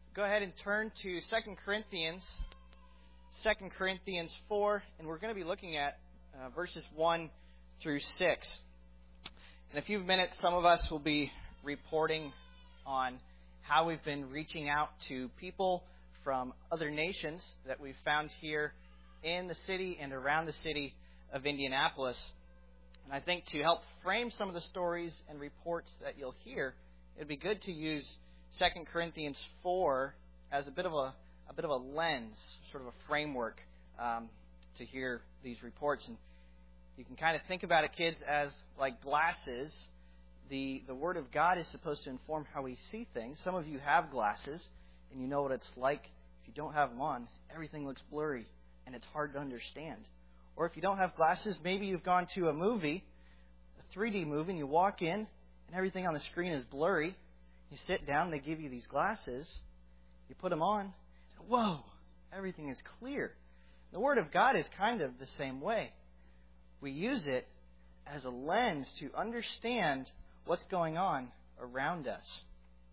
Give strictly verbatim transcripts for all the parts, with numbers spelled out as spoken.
Go ahead and turn to Second Corinthians, Second Corinthians four, and we're going to be looking at uh, verses one through six. In a few minutes, some of us will be reporting on how we've been reaching out to people from other nations that we've found here in the city and around the city of Indianapolis. And I think to help frame some of the stories and reports that you'll hear, it'd be good to use Second Corinthians four as a bit of a, a bit of a lens, sort of a framework um, to hear these reports. And you can kind of think about it, kids, as like glasses. The, the Word of God is supposed to inform how we see things. Some of you have glasses, and you know what it's like. If you don't have them on, everything looks blurry, and it's hard to understand. Or if you don't have glasses, maybe you've gone to a movie, a three D movie, and you walk in, and everything on the screen is blurry. You sit down, they give you these glasses, you put them on, and whoa, everything is clear. The Word of God is kind of the same way. We use it as a lens to understand what's going on around us.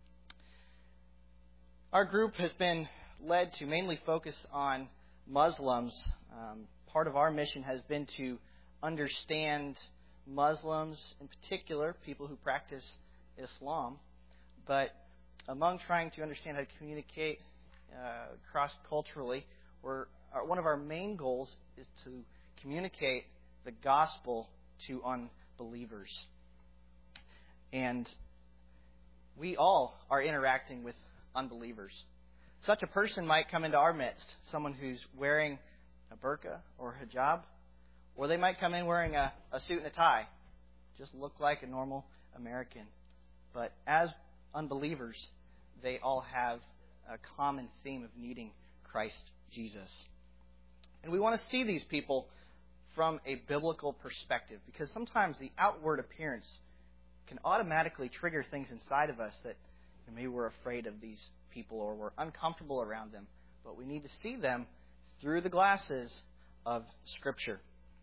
Our group has been led to mainly focus on Muslims. Um, part of our mission has been to understand Muslims, in particular, people who practice Islam. But among trying to understand how to communicate uh, cross-culturally, we're, our, one of our main goals is to communicate the gospel to unbelievers. And we all are interacting with unbelievers. Such a person might come into our midst, someone who's wearing a burqa or a hijab, or they might come in wearing a, a suit and a tie, just look like a normal American. But as unbelievers, they all have a common theme of needing Christ Jesus. And we want to see these people from a biblical perspective, because sometimes the outward appearance can automatically trigger things inside of us that maybe we're afraid of these people or we're uncomfortable around them. But we need to see them through the glasses of Scripture.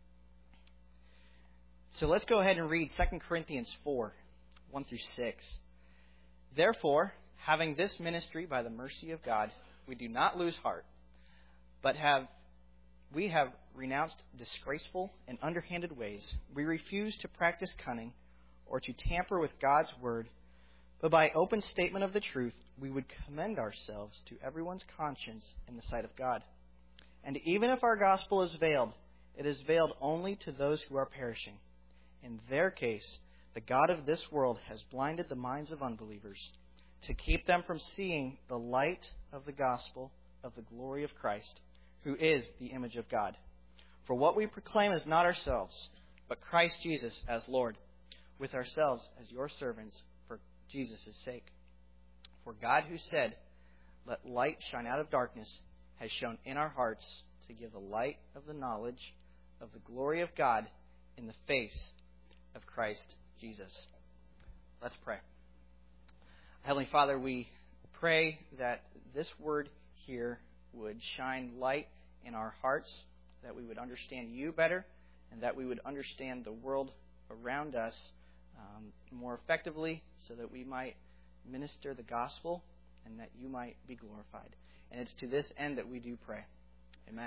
So let's go ahead and read Second Corinthians four, one through six. Therefore, having this ministry by the mercy of God, we do not lose heart, but have we have renounced disgraceful and underhanded ways. We refuse to practice cunning or to tamper with God's word, but by open statement of the truth, we would commend ourselves to everyone's conscience in the sight of God. And even if our gospel is veiled, it is veiled only to those who are perishing. In their case, the God of this world has blinded the minds of unbelievers to keep them from seeing the light of the gospel of the glory of Christ, who is the image of God. For what we proclaim is not ourselves, but Christ Jesus as Lord, with ourselves as your servants for Jesus' sake. For God, who said, "Let light shine out of darkness," has shone in our hearts to give the light of the knowledge of the glory of God in the face of Christ Jesus. Let's pray. Heavenly Father, we pray that this word here would shine light in our hearts, that we would understand you better, and that we would understand the world around us um, more effectively, so that we might minister the gospel and that you might be glorified. And it's to this end that we do pray. Amen.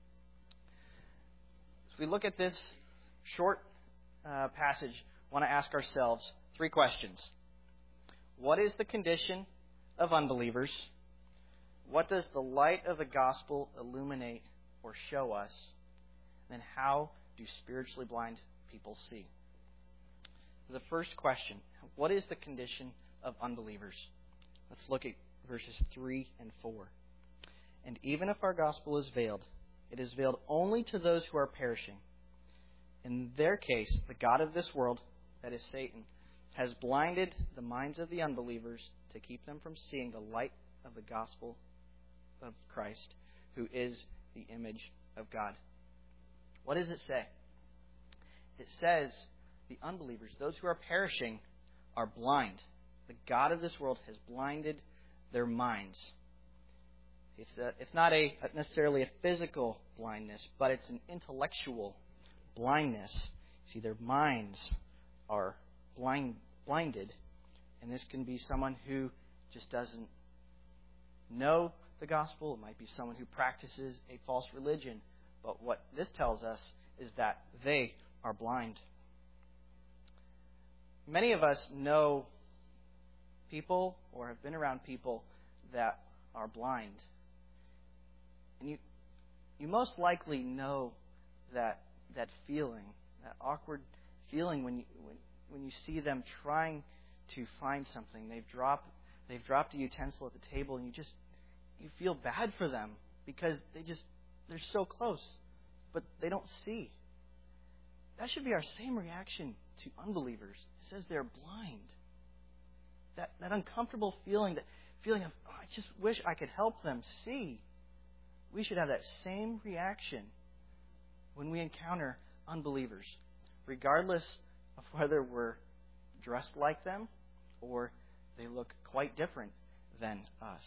As we look at this short uh, passage, I want to ask ourselves three questions. What is the condition of unbelievers? What does the light of the gospel illuminate or show us? And how do spiritually blind people see? The first question, what is the condition of unbelievers? Let's look at verses three and four. And even if our gospel is veiled, it is veiled only to those who are perishing. In their case, the God of this world, that is Satan, has blinded the minds of the unbelievers to keep them from seeing the light of the gospel of Christ, who is the image of God. What does it say? It says the unbelievers, those who are perishing, are blind. The God of this world has blinded their minds. It's, a, it's not a necessarily a physical blindness, but it's an intellectual blindness. See, their minds are blind, blinded, and this can be someone who just doesn't know the gospel. It might be someone who practices a false religion. But what this tells us is that they are blind. Many of us know people or have been around people that are blind. And you you most likely know that that feeling, that awkward feeling when you when, when you see them trying to find something. They've dropped they've dropped a utensil at the table, and you just you feel bad for them because they just they're so close, but they don't see. That should be our same reaction to unbelievers. It says they're blind. That that uncomfortable feeling, that feeling of, oh, I just wish I could help them see. We should have that same reaction when we encounter unbelievers, regardless of whether we're dressed like them or they look quite different than us.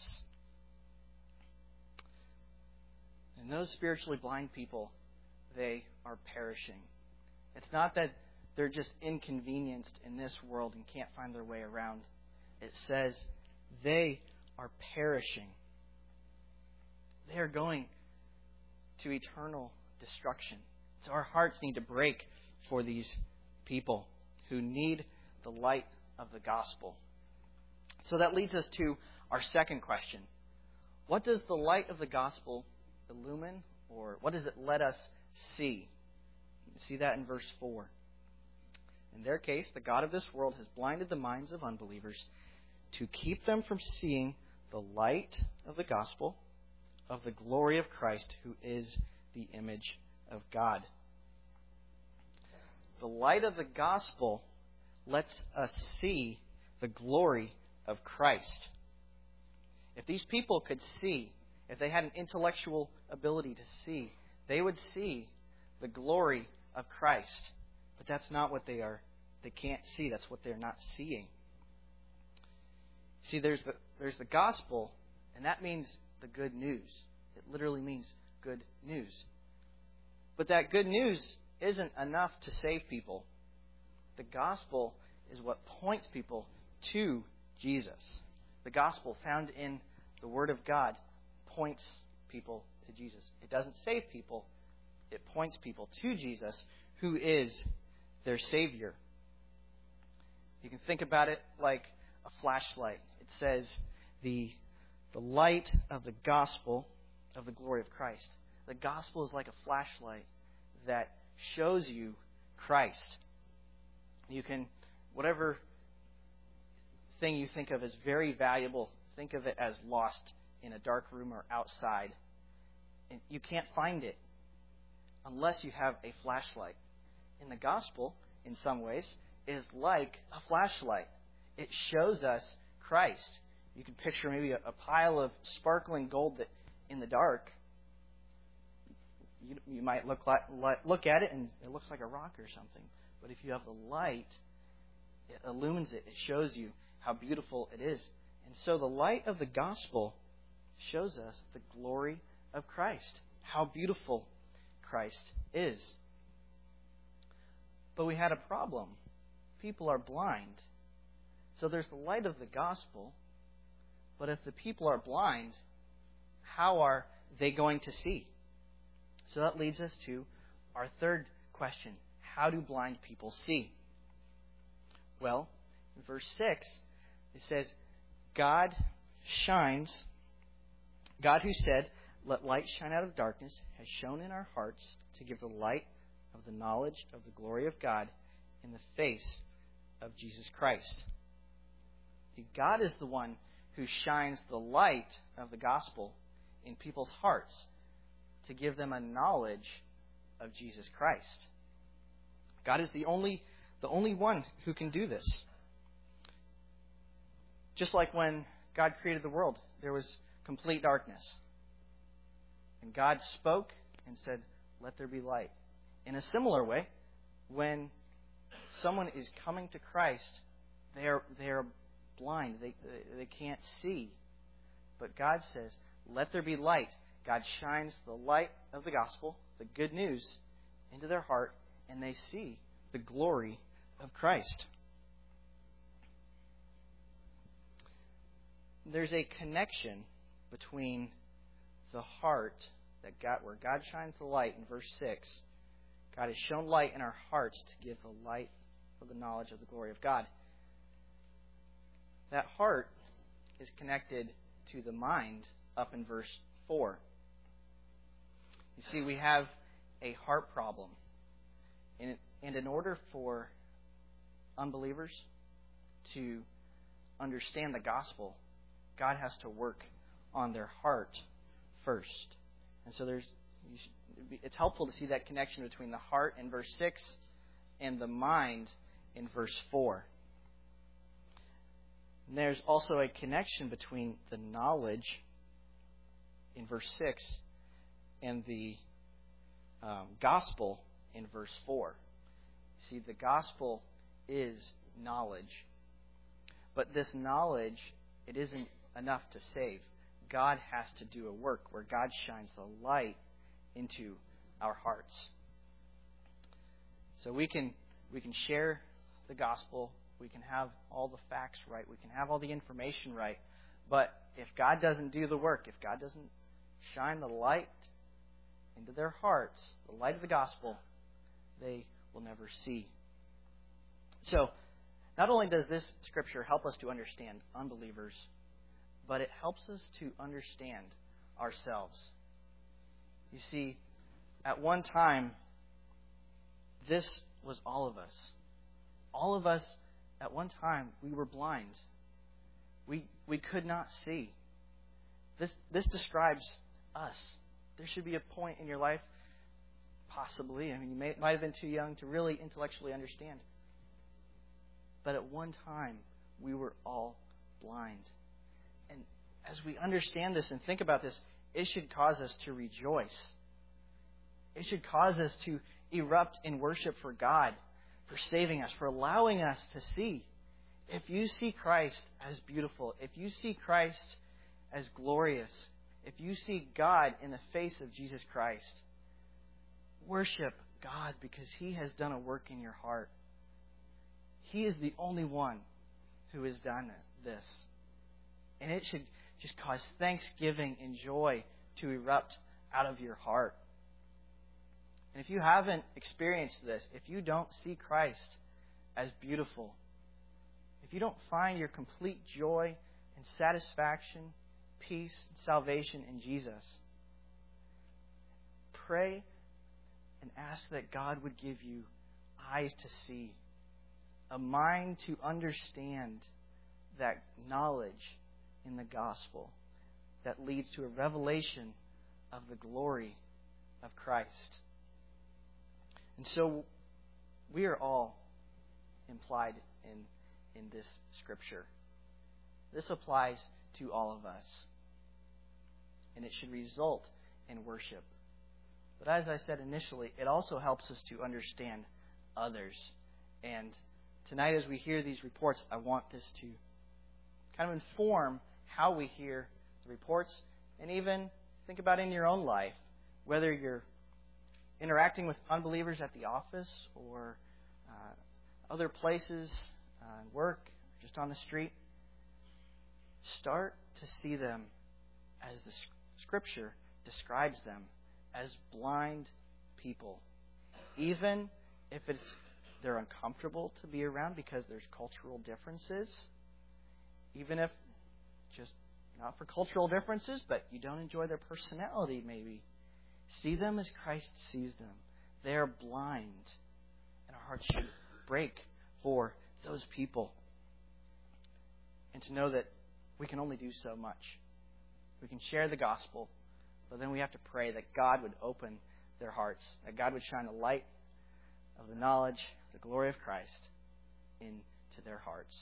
And those spiritually blind people, they are perishing. It's not that they're just inconvenienced in this world and can't find their way around. It says they are perishing. They are going to eternal destruction. So our hearts need to break for these people who need the light of the gospel. So that leads us to our second question. What does the light of the gospel illumine, or what does it let us see? You see that in verse four. In their case, the God of this world has blinded the minds of unbelievers to keep them from seeing the light of the gospel of the glory of Christ, who is the image of God. The light of the gospel lets us see the glory of Christ. If these people could see, if they had an intellectual ability to see, they would see the glory of Christ. But that's not what they are. They can't see. That's what they're not seeing. See, there's the there's the gospel, and that means the good news. It literally means good news. But that good news isn't enough to save people. The gospel is what points people to Jesus. The gospel found in the Word of God points people to Jesus. It doesn't save people. It points people to Jesus, who is their Savior. You can think about it like a flashlight. It says the, the light of the gospel of the glory of Christ. The gospel is like a flashlight that shows you Christ. You can, whatever thing you think of as very valuable, think of it as lost in a dark room or outside. And you can't find it unless you have a flashlight. In the gospel, in some ways, is like a flashlight. It shows us Christ. You can picture maybe a, a pile of sparkling gold that in the dark, you, you might look like, look at it and it looks like a rock or something. But if you have the light, it illumines it. It shows you how beautiful it is. And so the light of the gospel shows us the glory of Christ, how beautiful Christ is. But we had a problem. People are blind. So there's the light of the gospel, but if the people are blind, how are they going to see? So that leads us to our third question. How do blind people see? Well, in verse six, it says, God shines, God who said, let light shine out of darkness, has shone in our hearts to give the light of the knowledge of the glory of God in the face of Jesus Christ. See, God is the one who shines the light of the gospel in people's hearts to give them a knowledge of Jesus Christ. God is the only, the only one who can do this. Just like when God created the world, there was complete darkness. And God spoke and said, let there be light. In a similar way, when someone is coming to Christ, they are, they are blind. They, they can't see. But God says, let there be light. God shines the light of the gospel, the good news, into their heart, and they see the glory of Christ. There's a connection between the heart, that God, where God shines the light in verse six. God has shown light in our hearts to give the light of the knowledge of the glory of God. That heart is connected to the mind up in verse four. You see, we have a heart problem. And in order for unbelievers to understand the gospel, God has to work on their heart first. And so there's it's helpful to see that connection between the heart in verse six and the mind in verse four. And there's also a connection between the knowledge in verse six and the um, gospel in verse four. See, the gospel is knowledge. But this knowledge, it isn't enough to save. God has to do a work where God shines the light into our hearts. So we can we can share the gospel, we can have all the facts right, we can have all the information right, but if God doesn't do the work, if God doesn't shine the light into their hearts, the light of the gospel, they will never see. So, not only does this scripture help us to understand unbelievers, but it helps us to understand ourselves. You see, at one time, this was all of us. All of us, at one time, we were blind. We we could not see. This this describes us. There should be a point in your life, possibly, I mean, you may, might have been too young to really intellectually understand. But at one time, we were all blind. And as we understand this and think about this, it should cause us to rejoice. It should cause us to erupt in worship for God, for saving us, for allowing us to see. If you see Christ as beautiful, if you see Christ as glorious, if you see God in the face of Jesus Christ, worship God because He has done a work in your heart. He is the only one who has done this. And it should just cause thanksgiving and joy to erupt out of your heart. And if you haven't experienced this, if you don't see Christ as beautiful, if you don't find your complete joy and satisfaction, peace, and salvation in Jesus, pray and ask that God would give you eyes to see, a mind to understand that knowledge in the gospel that leads to a revelation of the glory of Christ. And so we are all implied in, in this scripture. This applies to all of us. And it should result in worship. But as I said initially, it also helps us to understand others. And tonight as we hear these reports, I want this to kind of inform how we hear the reports and even think about in your own life, whether you're interacting with unbelievers at the office or uh, other places, uh, work, just on the street. Start to see them as the Scripture describes them, as blind people. Even if it's they're uncomfortable to be around because there's cultural differences, even if just not for cultural differences, but you don't enjoy their personality maybe. See them as Christ sees them. They are blind. And our hearts should break for those people. And to know that we can only do so much. We can share the gospel, but then we have to pray that God would open their hearts, that God would shine a light of the knowledge, the glory of Christ into their hearts.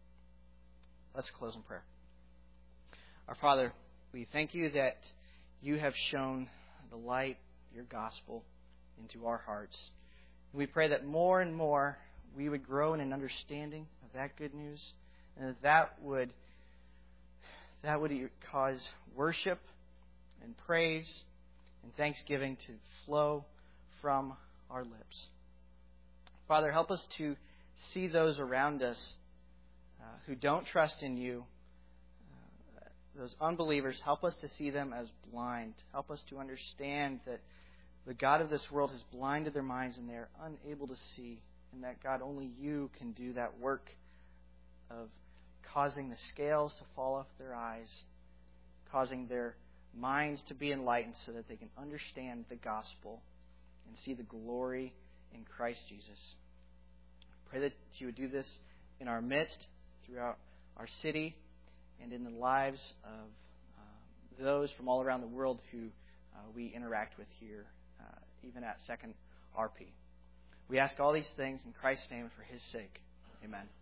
Let's close in prayer. Our Father, we thank you that you have shown the light, your gospel, into our hearts. We pray that more and more we would grow in an understanding of that good news, and that that would, that would cause worship and praise and thanksgiving to flow from our lips. Father, help us to see those around us uh, who don't trust in you, uh, those unbelievers, help us to see them as blind. Help us to understand that the God of this world has blinded their minds and they are unable to see. And that, God, only you can do that work of causing the scales to fall off their eyes, causing their minds to be enlightened so that they can understand the gospel and see the glory in Christ Jesus. Pray that you would do this in our midst, throughout our city, and in the lives of uh, those from all around the world who uh, we interact with here, uh, even at Second R P. We ask all these things in Christ's name for His sake. Amen.